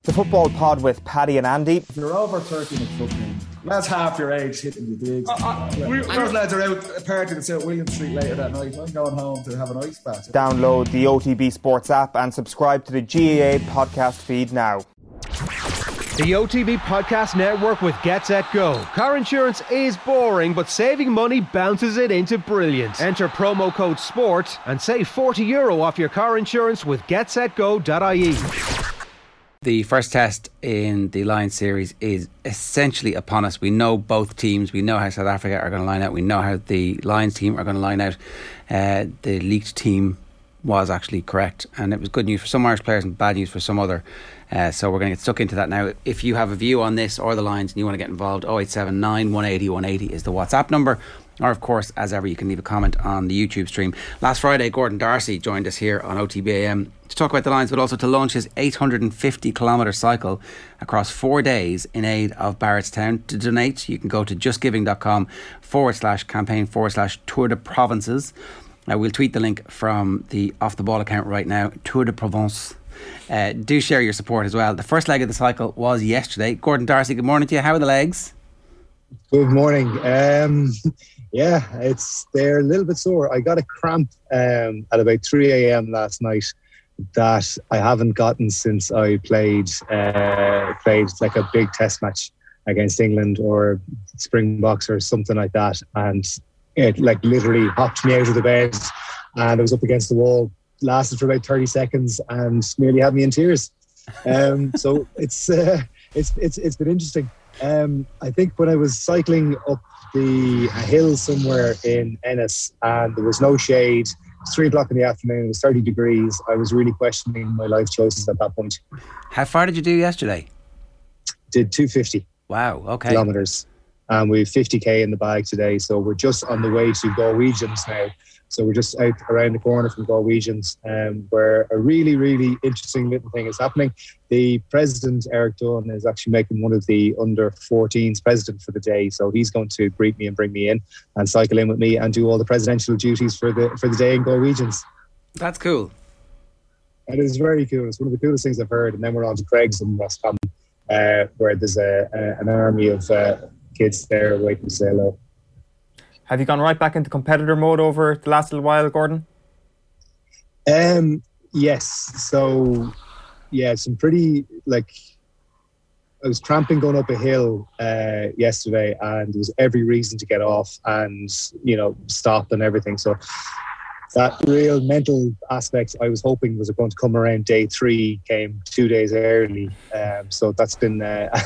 The Football Pod with Paddy and Andy. If you're over 30 in a football, that's half your age hitting the digs. Those lads are out partying at St William Street later that night. I'm going home to have an ice bath. Download the OTB Sports app and subscribe to the GAA podcast feed now. The OTB Podcast Network with Get Set Go. Car insurance is boring, but saving money bounces it into brilliant. Enter promo code SPORT and save €40 off your car insurance with getsetgo.ie. The first test in the Lions series is essentially upon us. We know both teams. We know how South Africa are going to line out. We know how the Lions team are going to line out. The leaked team was actually correct, and it was good news for some Irish players and bad news for some other. So we're going to get stuck into that now. If you have a view on this or the Lions and you want to get involved, 0879 180 180 is the WhatsApp number. Or, of course, as ever, you can leave a comment on the YouTube stream. Last Friday, Gordon Darcy joined us here on OTBAM to talk about the Lions, but also to launch his 850-kilometre cycle across 4 days in aid of Barrettstown. To donate, you can go to justgiving.com/campaign/Tour de Provinces. We'll tweet the link from the Off the Ball account right now, Tour de Provence. Do share your support as well. The first leg of the cycle was yesterday. Gordon Darcy, good morning to you. How are the legs? Good morning. Yeah, they're a little bit sore. I got a cramp at about 3 a.m. last night that I haven't gotten since I played like a big test match against England or Springboks or something like that, and it like literally hopped me out of the bed and I was up against the wall. Lasted for about 30 seconds and nearly had me in tears. So it's been interesting. I think when I was cycling up a hill somewhere in Ennis and there was no shade, it's 3 o'clock in the afternoon, it was 30 degrees, I was really questioning my life choices at that point. How far did you do yesterday? Did 250 kilometres, and we have 50k in the bag today, so we're just on the way to Galwegians now. So we're just out around the corner from Galwegians, where a really, really interesting little thing is happening. The president, Eric Dunn, is actually making one of the under-14s president for the day. So he's going to greet me and bring me in and cycle in with me and do all the presidential duties for the day in Galwegians. That's cool. It is very cool. It's one of the coolest things I've heard. And then we're on to Craig's in Roscommon, where there's an army of kids there waiting to say hello. Have you gone right back into competitor mode over the last little while, Gordon? Yes. So, yeah, some pretty, I was cramping going up a hill yesterday, and there was every reason to get off and, stop and everything. So that real mental aspect I was hoping was going to come around day 3 came 2 days early. So it's been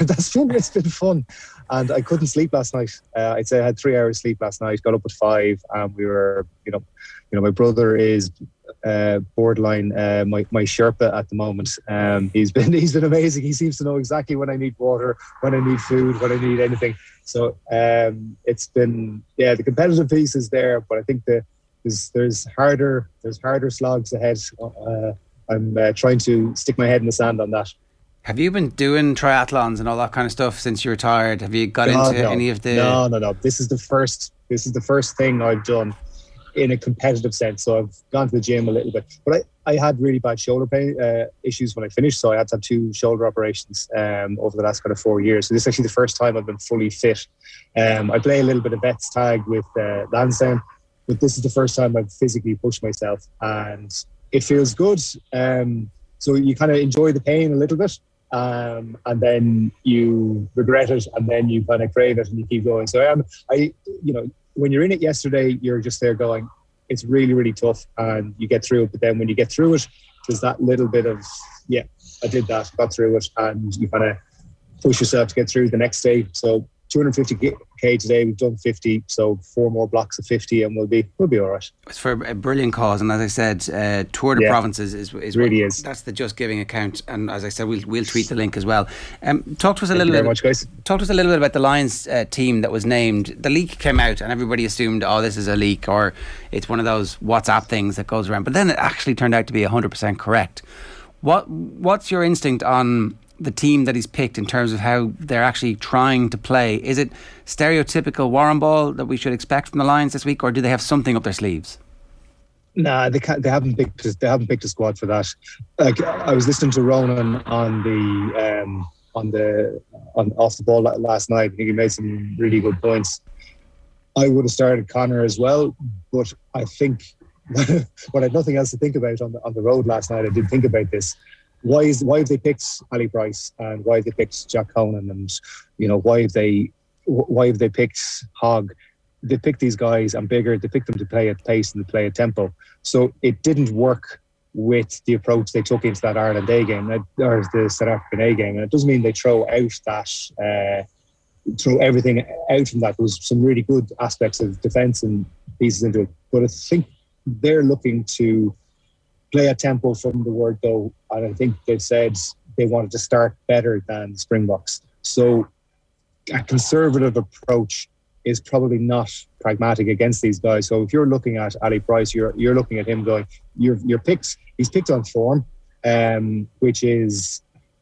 fun. And I couldn't sleep last night. I'd say I had 3 hours sleep last night, got up at 5, and we were, my brother is borderline my Sherpa at the moment. He's been amazing. He seems to know exactly when I need water, when I need food, when I need anything. So it's been, the competitive piece is there, but I think there's harder slogs ahead. I'm trying to stick my head in the sand on that. Have you been doing triathlons and all that kind of stuff since you retired? Have you got into any of the... No. This is the first thing I've done in a competitive sense. So I've gone to the gym a little bit, but I had really bad shoulder pain issues when I finished. So I had to have 2 shoulder operations over the last kind of 4 years. So this is actually the first time I've been fully fit. I play a little bit of vets tag with Lansdowne, but this is the first time I've physically pushed myself, and it feels good. So you kind of enjoy the pain a little bit. And then you regret it, and then you kind of crave it, and you keep going. So when you're in it yesterday, you're just there going, it's really, really tough, and you get through it. But then when you get through it, there's that little bit of, I did that, got through it, and you kind of push yourself to get through the next day. So 250k today, we've done 50, so 4 more blocks of 50, and we'll be all right. It's for a brilliant cause, and as I said, Tour de Provinces is really is. That's the Just Giving account, and as I said, we'll tweet the link as well. Talk to us a little bit about the Lions team that was named. The leak came out, and everybody assumed, this is a leak, or it's one of those WhatsApp things that goes around. But then it actually turned out to be 100% correct. What's your instinct on the team that he's picked in terms of how they're actually trying to play? Is it stereotypical Warren ball that we should expect from the Lions this week, or do they have something up their sleeves? Nah, they can't. They haven't picked a squad for that. Like, I was listening to Ronan on off the ball last night. I think he made some really good points. I would have started Connor as well, but I think when I had nothing else to think about on the road last night, I did think about this. Why have they picked Ali Price, and why have they picked Jack Conan, and why have they picked Hogg? They picked these guys and bigger. They picked them to play at pace and to play at tempo. So it didn't work with the approach they took into that Ireland A game or the South African A game. And it doesn't mean they throw everything out from that. There was some really good aspects of defence and pieces into it. But I think they're looking to play at tempo from the word go. And I think they've said they wanted to start better than Springboks. So a conservative approach is probably not pragmatic against these guys. So if you're looking at Ali Price, you're looking at him going, he's picked on form, which is,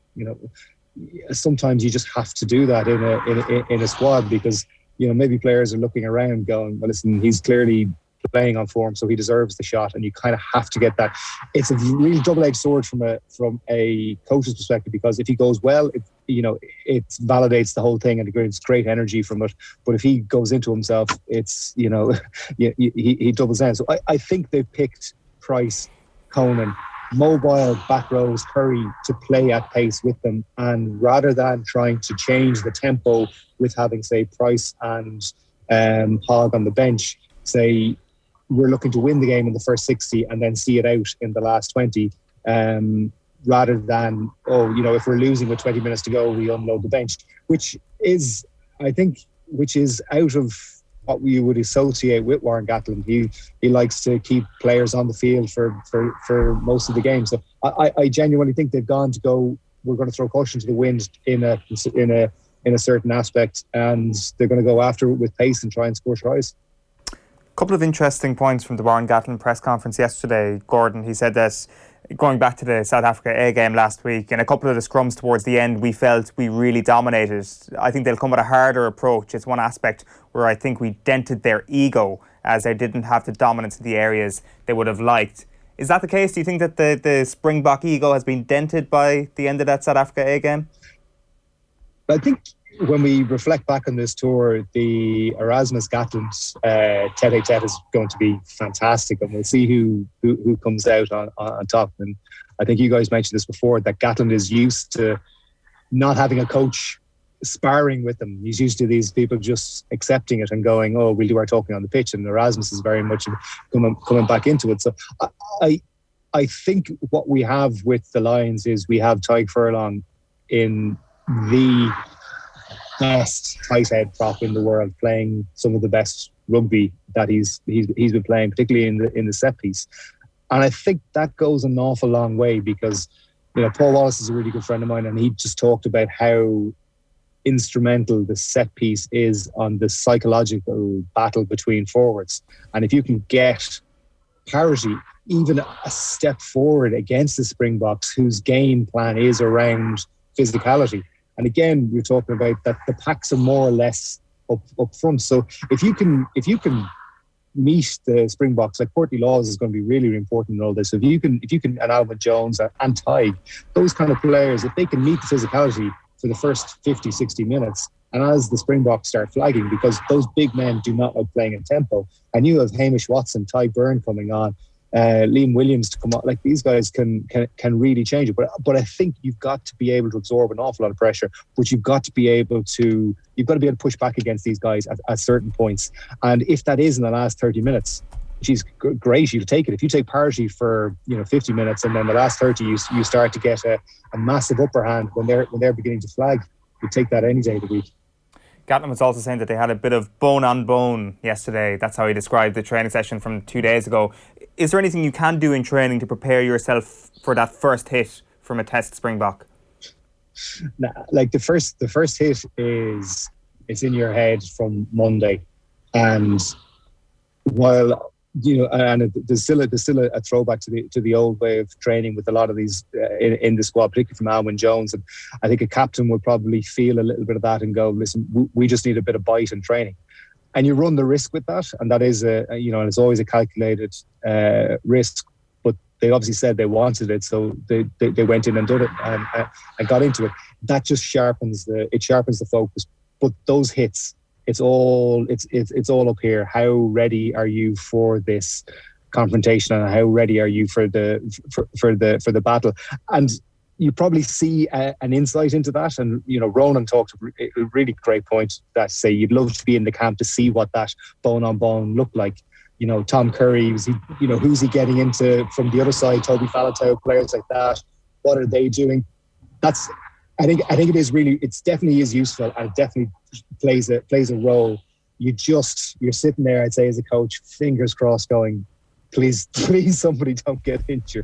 sometimes you just have to do that in a squad, because maybe players are looking around going, well, listen, he's clearly playing on form, so he deserves the shot, and you kind of have to get that. It's a really double-edged sword from a coach's perspective, because if he goes well, it validates the whole thing and it's great energy from it. But if he goes into himself, it's he doubles down. So I think they've picked Price, Conan, mobile back rows, Curry to play at pace with them, and rather than trying to change the tempo with having, say, Price and Hogg on the bench, say, we're looking to win the game in the first 60 and then see it out in the last 20, rather than, if we're losing with 20 minutes to go, we unload the bench, which is out of what we would associate with Warren Gatland. He likes to keep players on the field for most of the game. So I genuinely think they've gone to go, we're going to throw caution to the wind in a certain aspect, and they're going to go after it with pace and try and score tries. Couple of interesting points from the Warren Gatland press conference yesterday, Gordon. He said that going back to the South Africa A game last week, in a couple of the scrums towards the end, we felt we really dominated. I think they'll come with a harder approach. It's one aspect where I think we dented their ego, as they didn't have the dominance in the areas they would have liked. Is that the case? Do you think that the Springbok ego has been dented by the end of that South Africa A game? I think when we reflect back on this tour, the Erasmus Gatland tete-a-tete is going to be fantastic, and we'll see who comes out on top. And I think you guys mentioned this before, that Gatland is used to not having a coach sparring with them. He's used to these people just accepting it and going, oh, we'll do our talking on the pitch. And Erasmus is very much coming back into it. So I think what we have with the Lions is we have Tadhg Furlong in the best tight head prop in the world, playing some of the best rugby that he's been playing, particularly in the set piece. And I think that goes an awful long way, because Paul Wallace is a really good friend of mine, and he just talked about how instrumental the set piece is on the psychological battle between forwards. And if you can get parity, even a step forward against the Springboks, whose game plan is around physicality. And again, we're talking about that the packs are more or less up front. So if you can meet the Springboks, like Courtney Laws is going to be really, really important in all this. So if you can, and Alvin Jones and Tadhg, those kind of players, if they can meet the physicality for the first 50, 60 minutes, and as the Springboks start flagging, because those big men do not like playing in tempo, and you have Hamish Watson, Ty Byrne coming on, Liam Williams to come on, like these guys can really change it. But I think you've got to be able to absorb an awful lot of pressure, but you've got to be able to push back against these guys at certain points. And if that is in the last 30 minutes, she's great, you'll take it. If you take parity for 50 minutes, and then the last 30 you start to get a massive upper hand when they're beginning to flag, you take that any day of the week. Gatland was also saying that they had a bit of bone on bone yesterday. That's how he described the training session from 2 days ago. Is there anything you can do in training to prepare yourself for that first hit from a test Springbok? Nah, like the first hit is, it's in your head from Monday, and while and there's still a throwback to the old way of training with a lot of these in the squad, particularly from Alwyn Jones. And I think a captain would probably feel a little bit of that and go, listen, we just need a bit of bite in training. and you run the risk with that, and that is it's always a calculated risk. But they obviously said they wanted it, so they went in and did it and got into it. That just sharpens the focus. But those hits, it's all up here. How ready are you for this confrontation, and how ready are you for the battle? And you probably see an insight into that. And Ronan talked a really great point, that say you'd love to be in the camp to see what that bone on bone looked like. Tom Curry, who's he getting into from the other side? Toby Faletau, players like that. What are they doing? I think it is really. It definitely is useful, and it definitely plays a role. You're sitting there, I'd say, as a coach, fingers crossed, going, please, somebody don't get injured.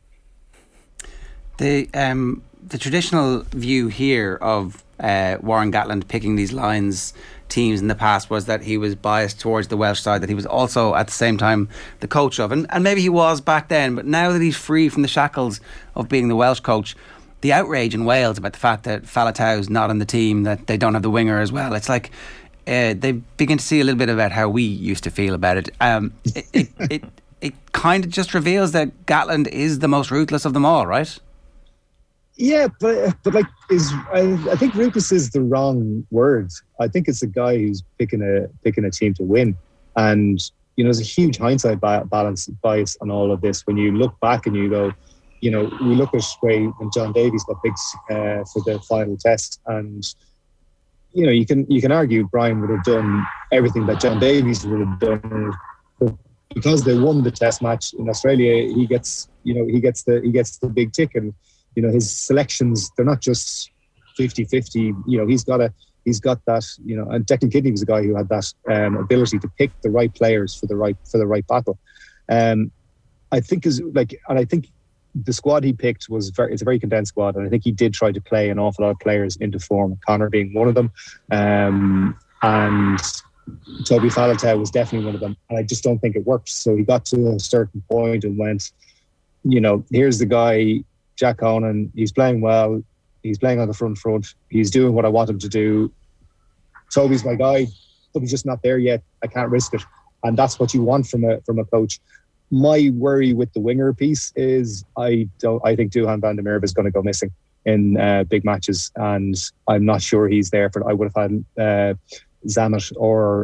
The traditional view here of Warren Gatland picking these Lions teams in the past was that he was biased towards the Welsh side, that he was also at the same time the coach of, and maybe he was back then, but now that he's free from the shackles of being the Welsh coach, the outrage in Wales about the fact that Faletau's not on the team, that they don't have the winger as well, it's like they begin to see a little bit about how we used to feel about it. It kind of just reveals that Gatland is the most ruthless of them all, right? Yeah, but I think ruthless is the wrong word. I think it's a guy who's picking a team to win, and there's a huge hindsight bias on all of this. When you look back and you go, we look at when John Davies got picked for the final test, and you can argue Brian would have done everything that John Davies would have done, but because they won the test match in Australia, he gets the big tick. And his selections, they're not just 50-50. He's got that, and Declan Kidney was a guy who had that ability to pick the right players for the right battle. I think the squad he picked it's a very condensed squad, and I think he did try to play an awful lot of players into form, Connor being one of them, and Toby Faletau was definitely one of them, and I just don't think it worked. So he got to a certain point and went, here's the guy, Jack Conan, he's playing well, he's playing on the front, he's doing what I want him to do. Toby's my guy, but he's just not there yet. I can't risk it. And that's what you want from a coach. My worry with the winger piece is I think Duhan van der Merwe is going to go missing in big matches, and I'm not sure he's there for. I would have had Zammit or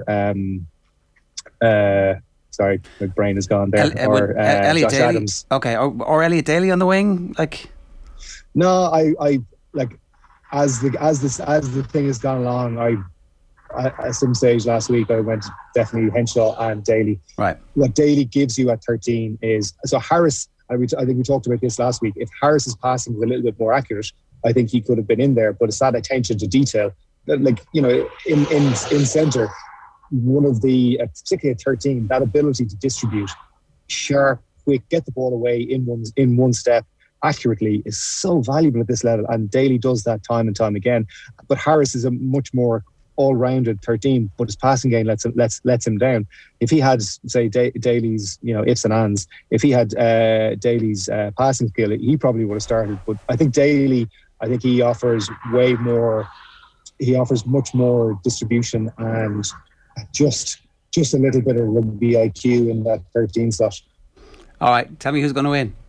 sorry, my brain is gone there. Or Elliot Josh Daly. Adams. Okay, or Elliot Daly on the wing, like. No, I like as the thing has gone along. At some stage last week, I went definitely Henshaw and Daly. Right. What Daly gives you at 13 is so Harris. I think we talked about this last week. If Harris's passing was a little bit more accurate, I think he could have been in there. But it's that attention to detail, in centre, one of the particularly at 13, that ability to distribute, sharp, quick, get the ball away in one step accurately is so valuable at this level, and Daly does that time and time again. But Harris is a much more all-rounded 13, but his passing game lets him down. If he had, say, Daly's, ifs and ands, if he had Daly's passing skill, he probably would have started. But I think Daly, he offers way more. He offers much more distribution and just a little bit of rugby IQ in that 13 slot. All right, tell me who's going to win.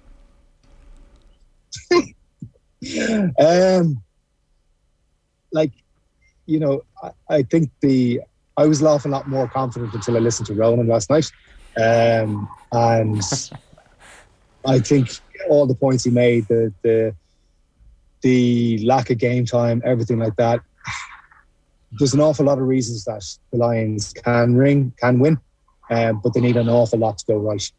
I think I was laughing a lot more confident until I listened to Ronan last night, and I think all the points he made, the lack of game time, everything like that. There's an awful lot of reasons that the Lions can win, but they need an awful lot to go right.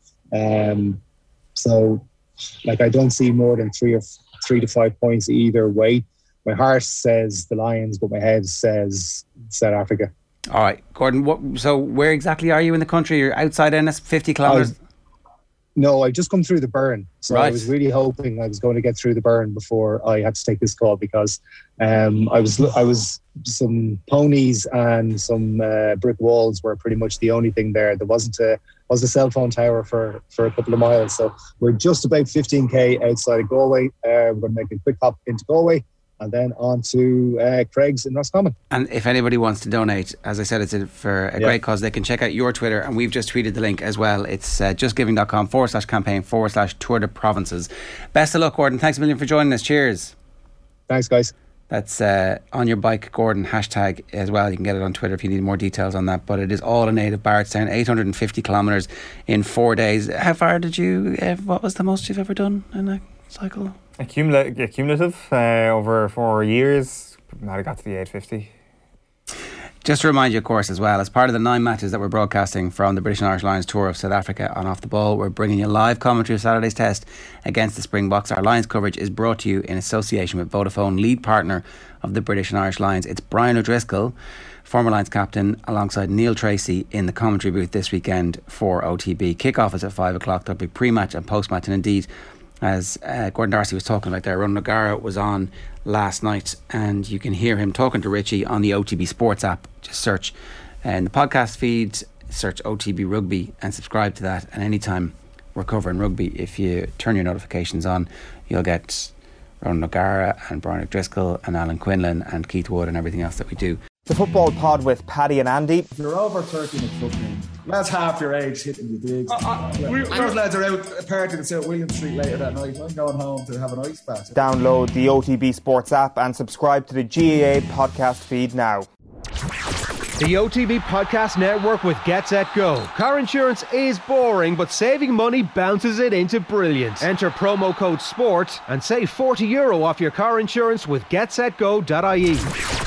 So, I don't see more than 3 to 5 points either way. My heart says the Lions, but my head says South Africa. All right, Gordon. So where exactly are you in the country? You're outside Ennis, 50 kilometres? No, I just come through the Burn. So right. I was really hoping I was going to get through the Burn before I had to take this call, because I was some ponies and some brick walls were pretty much the only thing there. There wasn't a cell phone tower for a couple of miles. So we're just about 15k outside of Galway. We're going to make a quick hop into Galway, and then on to Craig's in Roscommon. And if anybody wants to donate, as I said, it's for a great cause. They can check out your Twitter, and we've just tweeted the link as well. It's justgiving.com/campaign/Tour de Provinces. Best of luck, Gordon. Thanks a million for joining us. Cheers. Thanks, guys. That's On Your Bike Gordon hashtag as well. You can get it on Twitter if you need more details on that. But it is all in aid of Bardstown. 850 kilometres in 4 days. How far did you? What was the most you've ever done in a cycle? Cumulative over 4 years. Might have got to the 850. Just to remind you, of course, as well, as part of the 9 matches that we're broadcasting from the British and Irish Lions Tour of South Africa on Off the Ball, we're bringing you live commentary of Saturday's test against the Springboks. Our Lions coverage is brought to you in association with Vodafone, lead partner of the British and Irish Lions. It's Brian O'Driscoll, former Lions captain, alongside Neil Tracy in the commentary booth this weekend for OTB. Kick-off is at 5 o'clock. There'll be pre-match and post-match, and indeed, as Gordon Darcy was talking about there, Ronan O'Gara was on last night, and you can hear him talking to Richie on the OTB Sports app. Just search in the podcast feed, search OTB Rugby and subscribe to that. And anytime we're covering rugby, if you turn your notifications on, you'll get Ronan O'Gara and Brian O'Driscoll and Alan Quinlan and Keith Wood and everything else that we do. The Football Pod with Paddy and Andy. If you're over 30 in football, lads half your age hitting the digs. Those lads are out partying at St William Street later that night. I'm going home to have an ice bath. Download the OTB Sports app and subscribe to the GAA podcast feed now. The OTB Podcast Network with Get Set Go. Car insurance is boring, but saving money bounces it into brilliance. Enter promo code SPORT and save €40 off your car insurance with getsetgo.ie.